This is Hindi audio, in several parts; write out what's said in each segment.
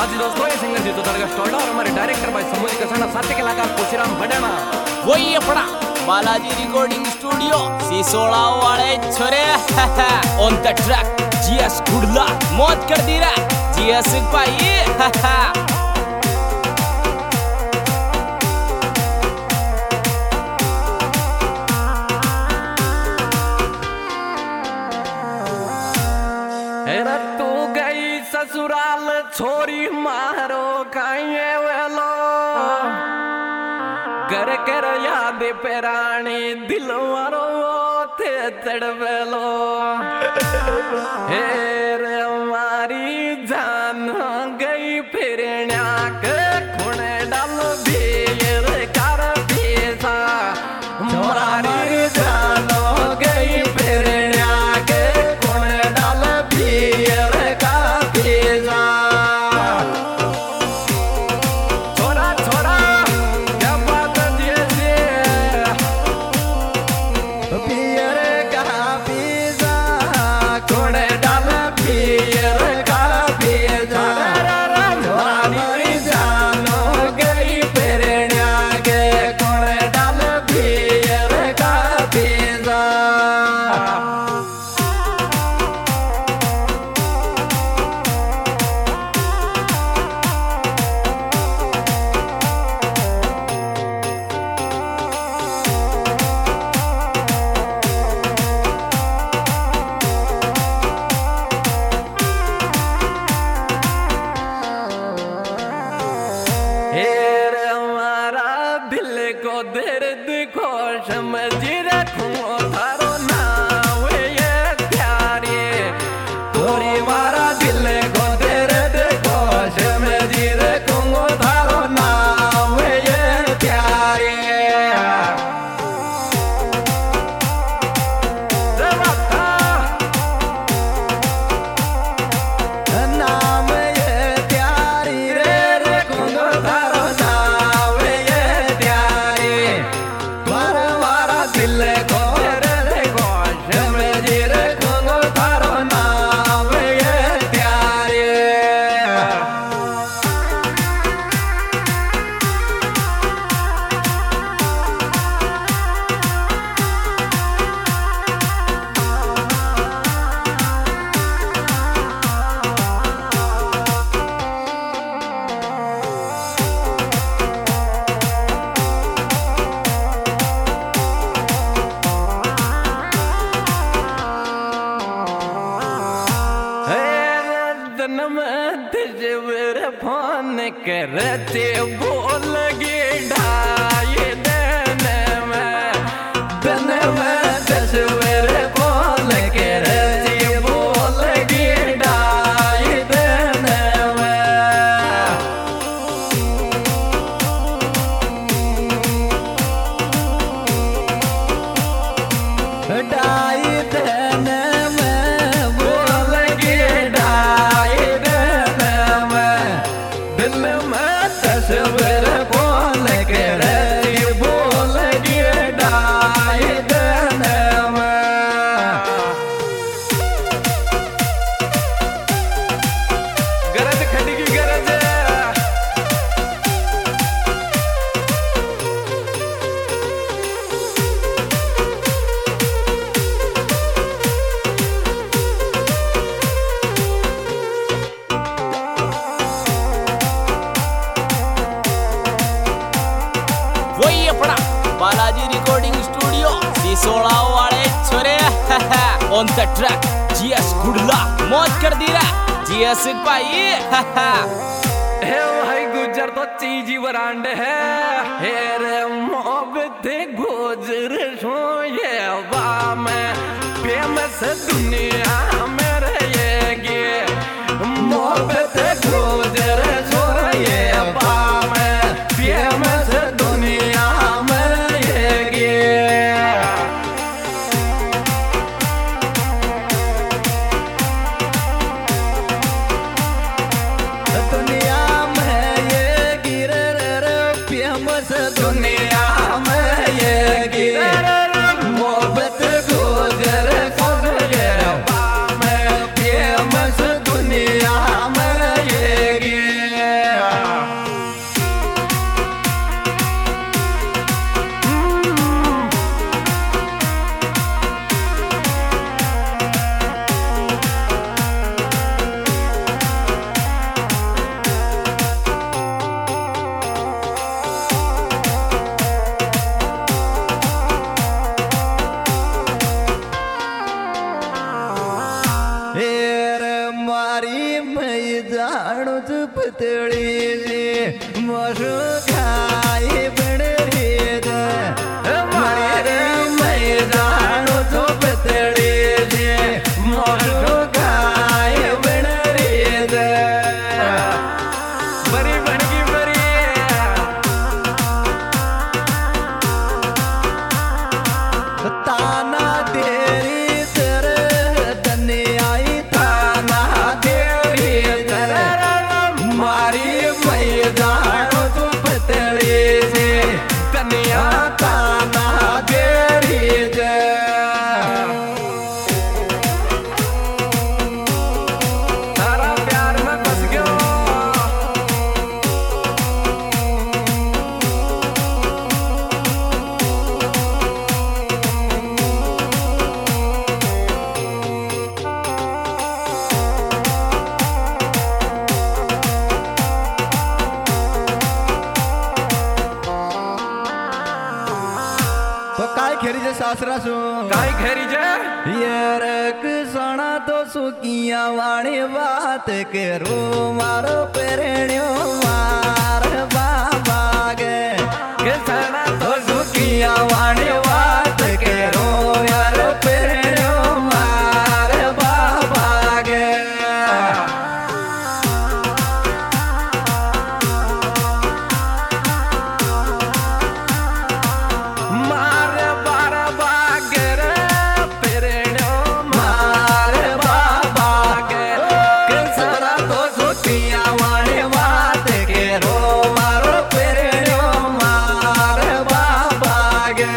आज दोस्तों ये सिंगर जी तो दरगाह स्टोल्डा और हमारे डायरेक्टर भाई समूह कसाना साथी कलाकार खुशीराम बड़ाना वही अपना बालाजी रिकॉर्डिंग स्टूडियो सिसोड़ा वाले छोरे ऑन द ट्रैक जीएस गुडला मौत कर दी रे जीएस भाई तू गई ससुराल छोरी मारो काये वेलो कर कर याद पेरानी दिल मारो थे तड़वेलो हे रे हमारी जान गई फिरण्या के खुणे डाल भीर कर पीसा हमारी जान गई फिरण्या के खुणे डाल भीर का पीसा छोरा छोरा क्या बात जैसे भीर का पीसा खुणे डाल भीर का पीसा हमारी जान गई फिरण्या के खुणे डाल भीर का पीसा हेर हमारा दिल को दर्द को समझ रखूं थारो नाम ये प्यारे तोरी मारा दिल को दर्द को समझ रखूं थारो नाम ये प्यारे नाम ये प्यारी रे रखूंगा थारो नाम ये प्यारी मारा मारा दिल को रे गोश में जी रखूंगा थारो नाम ये प्यारी फोन करते बोल गे ढाई दिन में तस्वीर बोल करते बोल गे ढाई दिन में ढाई दिन में बोल गे ढाई दिन में दिल में तस्वीर बोल के रे बोल गे ढाई दिन में गरज खड़ी की गरज वही अपना बालाजी रिकॉर्डिंग स्टूडियो सिसोड़ा वाले छोरे ऑन द ट्रैक जीएस गुडला मौत कर दी रे जीएस भाई हे भाई गुजर तो चीजी बरांड है हे रे मोहब्बत गुजर सो ये बा में फेमस दुनिया में रहेगी मोहब्बत गुजर सो ये बा में फेमस दुनिया में रहेगी दुनिया में ये गिर फेमस दुनिया में ये गिर मोहब्बत गुजर सो ये बा जानो पतली से मोरो खाए बन रे मारे मैं जानो पतली से मोरो खाए बन रे बरी बनगी बरी ताना तेरी तरह धन्य आई ताना तेरी तरह मारी मैं जानो तो पतली से तनिया ताना तेरी तारा प्यार में फंस गयो तो काय खेरी जे सासरा सु काई घेरी जे यार सणा तो सुकिया वाणी बात करो मारो पेरणियो मार बाबा गे किसना तो सुकिया वाणी बात करो यार पेरणियो मार बाबा गे मार बार बागर पेरेणो मार बाबा गे किसना तो सुकिया वाणी बात करो मारो पेरणियो मार बाबा गे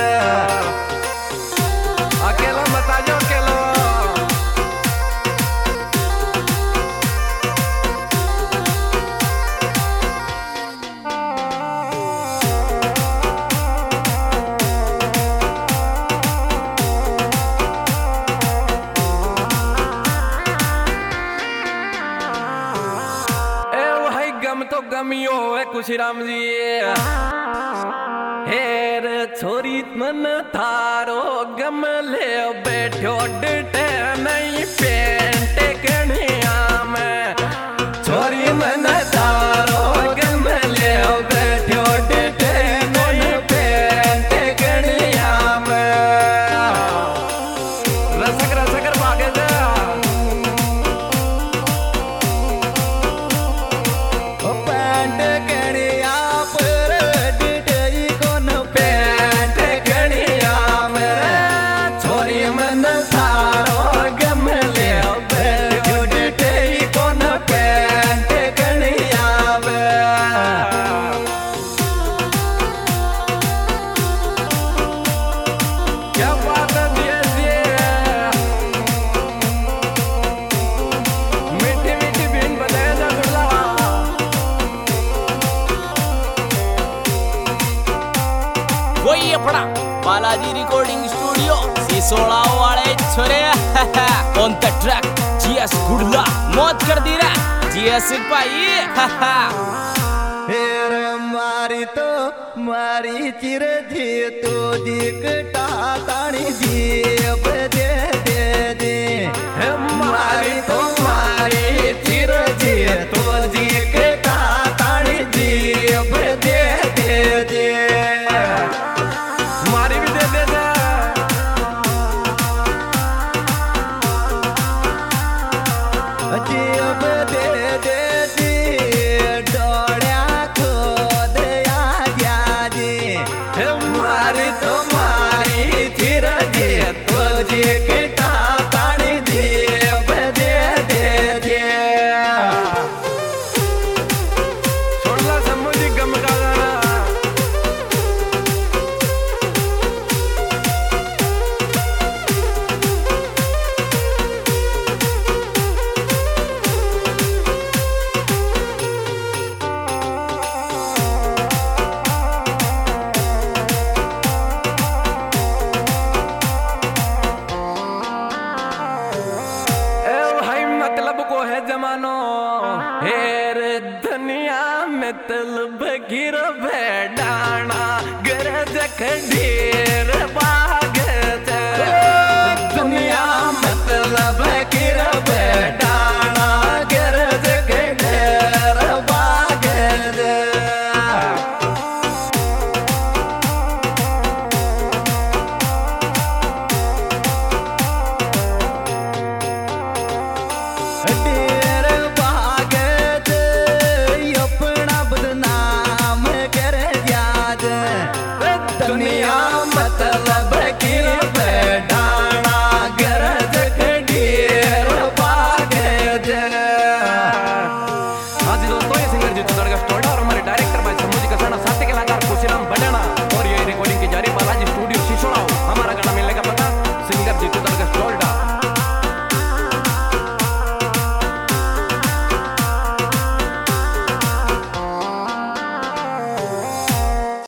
अकेला मत आजो अकेलो ए भाई गम तो गमियो है कुशीराम जी हेर छोरी मन थारो गम ले बैठो डटे नहीं पेंट कणिया में छोरी मन तारो गम ले बैठो डटे मन पेंट गणिया में रसक भागे जा पेंट गणिया पर डटे कोन पेंट गणिया में छोरी मन तारो गम ले बैठो डटे कोन पेंट गणिया में क्या बात है जी मीठी मीठी बीन बताया जा गुड़ला वही अपना बालाजी रिकॉर्डिंग स्टूडियो सिसोड़ा वाले छोरे ऑन द ट्रैक जीएस गुड़ला मौत कर दी रे जीएस भाई हेर मारी तो मारी चिर थी तो दिखटा ताणी जीप दे दे दे मारी तो मारी चिर थी तो दिखटा ताणी जीप दे दे दे मारी भी दे दे जा जीप दे दे दी डोळ्या खोद या जी मारी तो मारी चिर दे तो दिखटा ताणी जीप दे दे दे छोड़ला समुद्री गम का गाना ए भाई मतलब को है जमानो हेर दुनिया में तलब गिर बैडाना गरज खडीर बाग दुनिया मतलब गिर बैठा